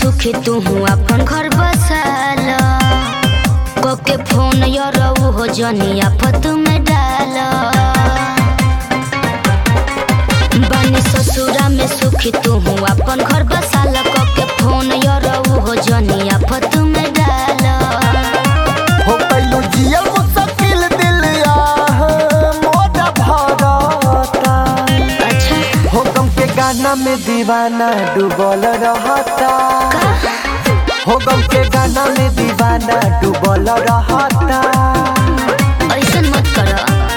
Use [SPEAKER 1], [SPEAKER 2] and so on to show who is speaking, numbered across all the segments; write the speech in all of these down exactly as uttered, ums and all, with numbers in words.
[SPEAKER 1] सुखी तू अपन घर बसाल के फोन यरऊ हो जनी आफत में डाल बनी ससुरा में सुखी तू अपन घर बसाल के फोन यरऊ हो जनी आफत में डाल
[SPEAKER 2] हो पैलू जिया मुश्किल दिल आह मोरा भरता।
[SPEAKER 1] अच्छा
[SPEAKER 2] हो गम के गाना में दीवाना डूबल रहता। हो गम के गाना में दीवाना डूबल रहता।
[SPEAKER 1] ऐसा मत कर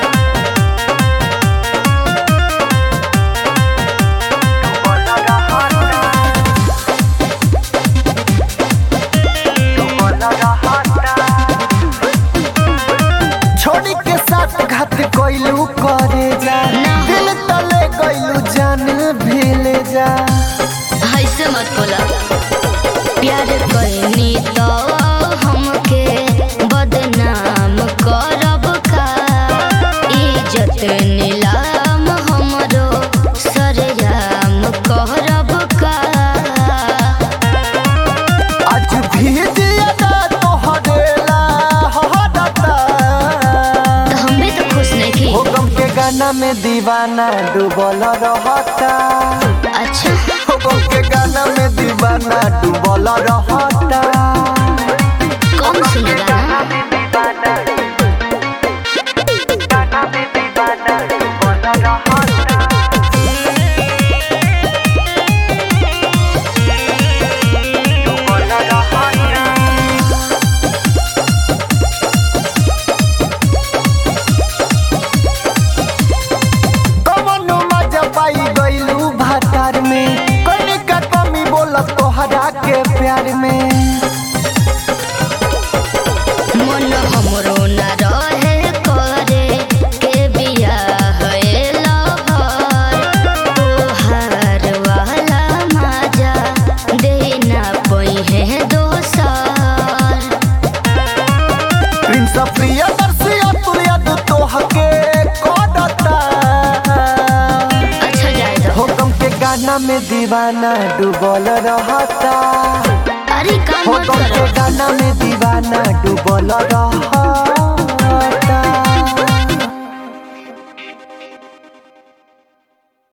[SPEAKER 2] छोड़ी के साथ घात कोइलू करे जा दिल तले कोइलू जान भेले जा।
[SPEAKER 1] ऐसे मत बोला प्यार करनी तो हमके बदनाम करब का इज्जत नीलाम हमरो सरयाम करब का
[SPEAKER 2] आज भी दिया तोहरेला हहरता।
[SPEAKER 1] तो हम भी तो खुश नहीं थी।
[SPEAKER 2] हो गम के गाना में दीवाना डूबल रहता।
[SPEAKER 1] अच्छा
[SPEAKER 2] हो गम के गाना में दीवाना डूबल रहता।
[SPEAKER 1] कौन सुनेगा ना
[SPEAKER 2] कवनो मजा पाई गइलू भातार में कनी का कमी बोलत तोहरा के प्यार में।
[SPEAKER 1] मन हमरो ना रहे करे के बियाह लहर तोहार वाला मजा देना पई है दोसर।
[SPEAKER 2] प्रिंस प्रिया दर्शिया तू याद तोहके कोडता।
[SPEAKER 1] अच्छा जाएगा
[SPEAKER 2] हो गम के गाना में दीवाना डूबल रहता।
[SPEAKER 1] अरे काम
[SPEAKER 2] हो
[SPEAKER 1] मत
[SPEAKER 2] गम
[SPEAKER 1] करो
[SPEAKER 2] के गाना में दीवाना डूबल रहता।